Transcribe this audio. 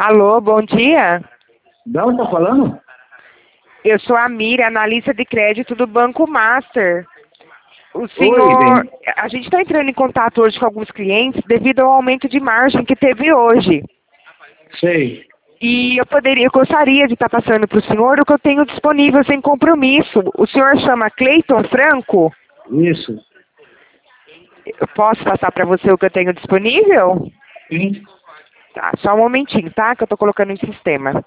Alô, bom dia. Da onde tá falando? Eu sou a Mira, analista de crédito do Banco Master. O Oi, senhor, bem. a gente está entrando em contato hoje com alguns clientes devido ao aumento de margem que teve hoje. Sei. E eu gostaria de estar passando para o senhor o que eu tenho disponível sem compromisso. O senhor chama Cleiton Franco? Isso. Eu posso passar para você o que eu tenho disponível? Sim. Tá, só um momentinho, tá? Que eu estou colocando em sistema.